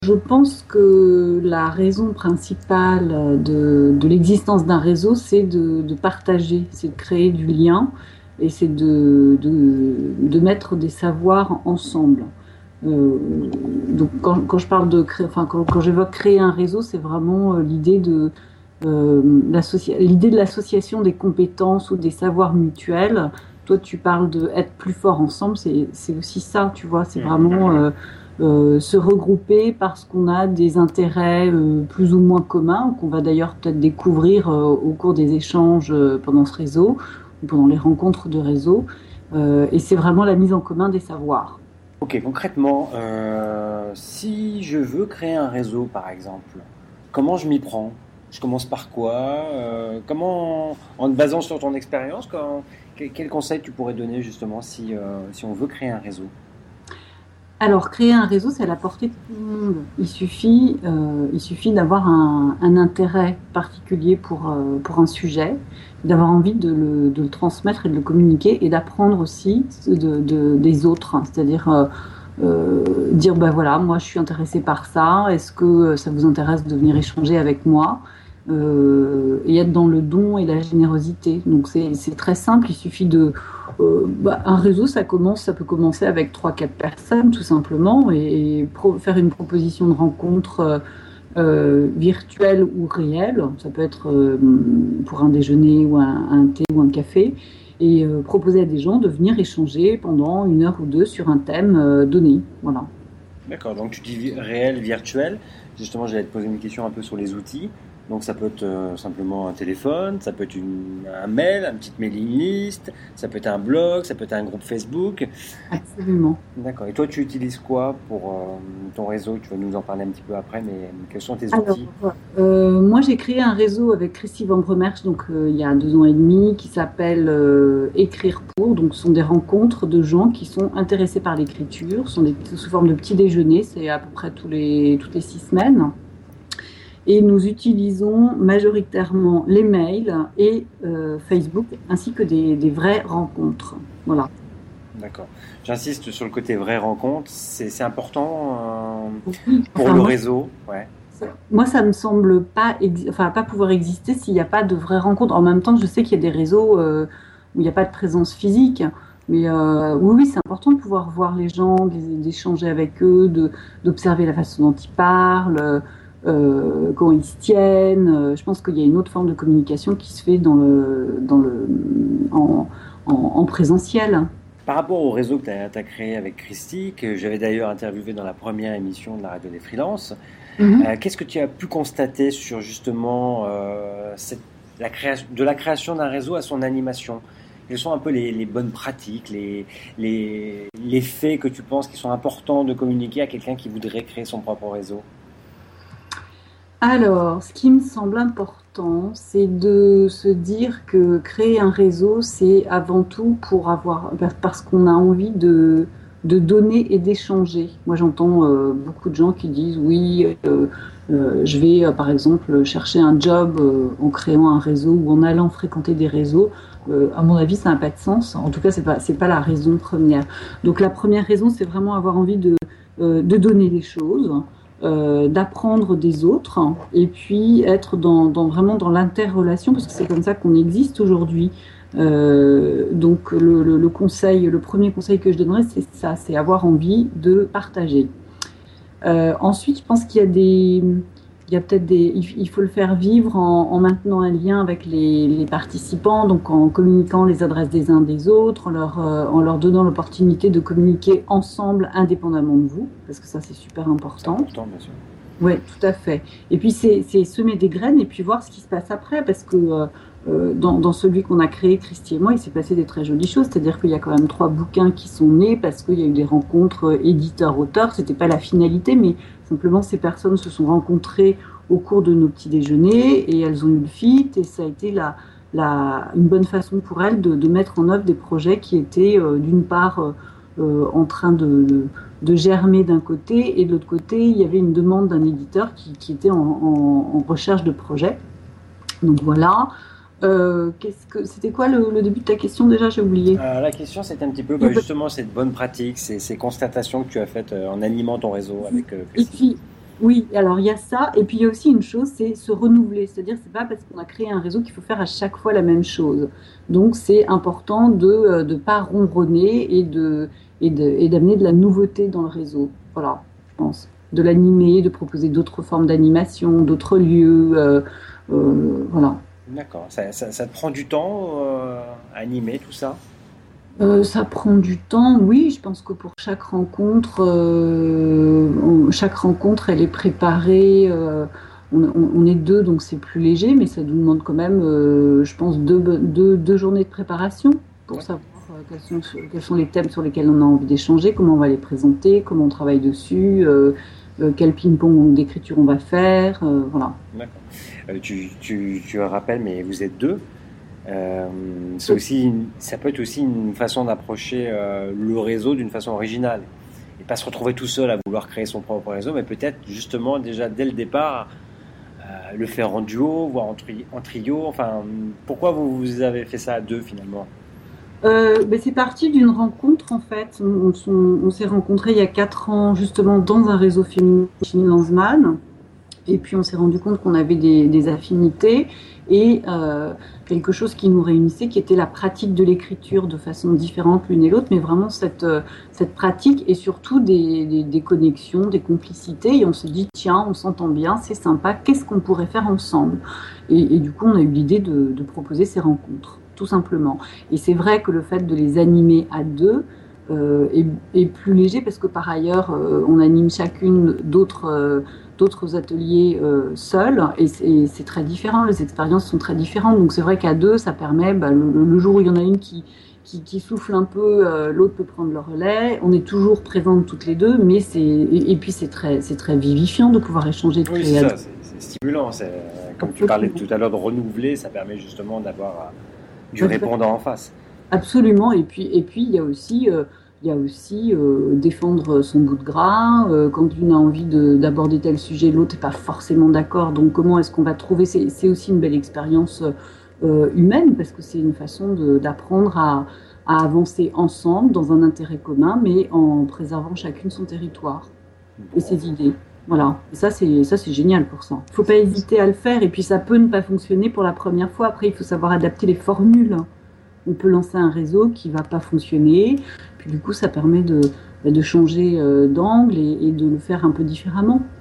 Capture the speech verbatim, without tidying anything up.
Je pense que la raison principale de, de l'existence d'un réseau, c'est de, de partager, c'est de créer du lien et c'est de, de, de mettre des savoirs ensemble. Euh, donc quand, quand je parle de créer, enfin quand, quand j'évoque créer un réseau, c'est vraiment euh, l'idée de euh, l'idée de l'association des compétences ou des savoirs mutuels. Toi, tu parles de être plus fort ensemble, c'est c'est aussi ça, tu vois, c'est vraiment euh, euh, se regrouper parce qu'on a des intérêts euh, plus ou moins communs, qu'on va d'ailleurs peut-être découvrir euh, au cours des échanges euh, pendant ce réseau, ou pendant les rencontres de réseau. Euh, et c'est vraiment la mise en commun des savoirs. Ok, concrètement, euh, si je veux créer un réseau, par exemple, comment je m'y prends? Je commence par quoi? Euh, comment, en te basant sur ton expérience, quand- quel, quel conseil tu pourrais donner justement si, euh, si on veut créer un réseau? Alors, créer un réseau, c'est à la portée de tout le monde. Il suffit, euh, il suffit d'avoir un, un intérêt particulier pour, euh, pour un sujet, d'avoir envie de le, de le transmettre et de le communiquer et d'apprendre aussi de, de- des autres. C'est-à-dire euh, euh, dire, ben voilà, moi je suis intéressé par ça, est-ce que ça vous intéresse de venir échanger avec moi? Euh, et être dans le don et la générosité. Donc c'est c'est très simple, il suffit de euh, bah, un réseau, ça commence, ça peut commencer avec trois, quatre personnes, tout simplement, et, et pro- faire une proposition de rencontre euh, euh, virtuelle ou réelle. Ça peut être euh, pour un déjeuner ou un, un thé ou un café, et euh, proposer à des gens de venir échanger pendant une heure ou deux sur un thème euh, donné. Voilà. D'accord, donc tu dis vi- réel, virtuel. Justement, j'allais te poser une question un peu sur les outils. Donc ça peut être euh, simplement un téléphone, ça peut être une- un mail, une petite mailing list, ça peut être un blog, ça peut être un groupe Facebook. Absolument. D'accord. Et toi, tu utilises quoi pour euh, ton réseau? Tu vas nous en parler un petit peu après, mais quels sont tes Alors, outils? euh, moi j'ai créé un réseau avec Christy Van Bremerch, donc euh, il y a deux ans et demi, qui s'appelle euh, Écrire pour. Donc, ce sont des rencontres de gens qui sont intéressés par l'écriture, ce sont des, sous forme de petits déjeuners, c'est à peu près tous les, toutes les six semaines. Et nous utilisons majoritairement les mails et euh, Facebook, ainsi que des, des vraies rencontres. Voilà. D'accord. J'insiste sur le côté vraie rencontre. C'est c'est important euh, Oui. pour Enfin, le moi, réseau. Ouais. ça, moi, ça me semble pas, ex- enfin, pas pouvoir exister s'il n'y a pas de vraies rencontres. En même temps, je sais qu'il y a des réseaux euh, où il n'y a pas de présence physique. Mais euh, oui, oui, c'est important de pouvoir voir les gens, d'é- d'échanger avec eux, de, d'observer la façon dont ils parlent, euh, comment ils se tiennent. Euh, Je pense qu'il y a une autre forme de communication qui se fait dans le, dans le, en, en, en présentiel. Par rapport au réseau que tu as, créé avec Christy, que j'avais d'ailleurs interviewé dans la première émission de la radio des freelances, Mhm. euh, qu'est-ce que tu as pu constater sur justement euh, cette- la création, de la création d'un réseau à son animation? Quelles sont un peu les, les bonnes pratiques, les, les, les faits que tu penses qui sont importants de communiquer à quelqu'un qui voudrait créer son propre réseau? Alors, ce qui me semble important, c'est de se dire que créer un réseau, c'est avant tout pour avoir, parce qu'on a envie de, de donner et d'échanger. Moi, j'entends euh, beaucoup de gens qui disent oui, euh, euh, je vais euh, par exemple chercher un job euh, en créant un réseau ou en allant fréquenter des réseaux. Euh, à mon avis, ça n'a pas de sens. En tout cas, c'est pas, c'est pas la raison première. Donc, la première raison, c'est vraiment avoir envie de, euh, de donner des choses, euh, d'apprendre des autres et puis être dans, dans vraiment dans l'interrelation parce que c'est comme ça qu'on existe aujourd'hui. Euh, donc le, le, le conseil, le premier conseil que je donnerais, c'est ça, c'est avoir envie de partager. Euh, ensuite, je pense qu'il y a des, il y a peut-être des, il, il faut le faire vivre en, en maintenant un lien avec les, les participants, donc en communiquant les adresses des uns des autres, en leur, euh, en leur donnant l'opportunité de communiquer ensemble indépendamment de vous, parce que ça c'est super C'est important. important, bien sûr. Oui, tout à fait. Et puis c'est c'est semer des graines et puis voir ce qui se passe après, parce que euh, euh, dans, dans celui qu'on a créé, Christy et moi, il s'est passé des très jolies choses. C'est-à-dire qu'il y a quand même trois bouquins qui sont nés parce qu'il y a eu des rencontres euh, éditeurs-auteurs. C'était pas la finalité, mais simplement ces personnes se sont rencontrées au cours de nos petits déjeuners et elles ont eu le fit et ça a été la, la, une bonne façon pour elles de, de mettre en œuvre des projets qui étaient euh, d'une part euh, euh, en train de, de de germer d'un côté et de l'autre côté il y avait une demande d'un éditeur qui, qui était en, en, en recherche de projet. Donc voilà. Euh, qu'est-ce que c'était quoi le, le début de ta question déjà? J'ai oublié. Euh, la question, c'est un petit peu bah, justement cette bonne pratique, ces, ces constatations que tu as faites euh, en animant ton réseau avec euh, Et Christy. puis Oui, alors il y a ça, et puis il y a aussi une chose, c'est se renouveler. C'est-à-dire, c'est pas parce qu'on a créé un réseau qu'il faut faire à chaque fois la même chose. Donc, c'est important de ne pas ronronner et de et de, et d'amener de la nouveauté dans le réseau. Voilà, je pense. De l'animer, de proposer d'autres formes d'animation, d'autres lieux. Euh, euh, voilà. D'accord. Ça, ça, ça te prend du temps euh, à animer tout ça? Euh, ça prend du temps, oui. Je pense que pour chaque rencontre, euh, on- chaque rencontre, elle est préparée. Euh, on, on- on est deux, donc c'est plus léger, mais ça nous demande quand même, euh, je pense, deux, deux, deux journées de préparation pour Ouais. savoir euh, quels sont, quels sont les thèmes sur lesquels on a envie d'échanger, comment on va les présenter, comment on travaille dessus, euh, euh, quel ping-pong d'écriture on va faire. Euh, voilà. D'accord. Euh, tu, tu, tu rappelles, mais vous êtes deux. Euh, c'est aussi une- ça peut être aussi une façon d'approcher euh, le réseau d'une façon originale et pas se retrouver tout seul à vouloir créer son propre réseau, mais peut-être justement déjà dès le départ euh, le faire en duo, voire en, tri- en trio. Enfin, pourquoi vous, vous avez fait ça à deux finalement? Euh, ben, c'est parti d'une rencontre en fait. On, on s'en- on s'est rencontrés il y a quatre ans justement dans un réseau féminin chez Lanzmann. Et puis on s'est rendu compte qu'on avait des, des affinités et euh, quelque chose qui nous réunissait, qui était la pratique de l'écriture de façon différente l'une et l'autre, mais vraiment cette, euh, cette pratique et surtout des, des, des connexions, des complicités. Et on se dit, tiens, on s'entend bien, c'est sympa, qu'est-ce qu'on pourrait faire ensemble? Et, et du coup, on a eu l'idée de, de proposer ces rencontres, tout simplement. Et c'est vrai que le fait de les animer à deux, euh, est, est plus léger parce que par ailleurs, euh, on anime chacune d'autres euh, d'autres ateliers euh, seuls et c'est, c'est très différent, les expériences sont très différentes. Donc c'est vrai qu'à deux, ça permet, bah, le, le jour où il y en a une qui, qui, qui souffle un peu, euh, l'autre peut prendre le relais. On est toujours présentes toutes les deux, mais c'est et, et puis c'est très, c'est très vivifiant de pouvoir échanger, de Oui, c'est créer à deux. ça, c'est c'est stimulant. C'est, comme tu parlais Absolument. tout à l'heure de renouveler, ça permet justement d'avoir euh, du Bah, tout à répondant en face. Absolument. Et puis, et puis il y a aussi, euh, il y a aussi euh, défendre son bout de gras. Euh, quand une a envie de, d'aborder tel sujet, l'autre n'est pas forcément d'accord. Donc, comment est-ce qu'on va trouver c'est, c'est aussi une belle expérience euh, humaine parce que c'est une façon de, d'apprendre à, à avancer ensemble dans un intérêt commun, mais en préservant chacune son territoire et Bon, ses idées. Voilà. Et ça, c'est ça, c'est génial pour ça. Il ne faut pas hésiter à le faire. Et puis, ça peut ne pas fonctionner pour la première fois. Après, il faut savoir adapter les formules. On peut lancer un réseau qui ne va pas fonctionner. Puis du coup, ça permet de, de changer euh, d'angle et, et de le faire un peu différemment.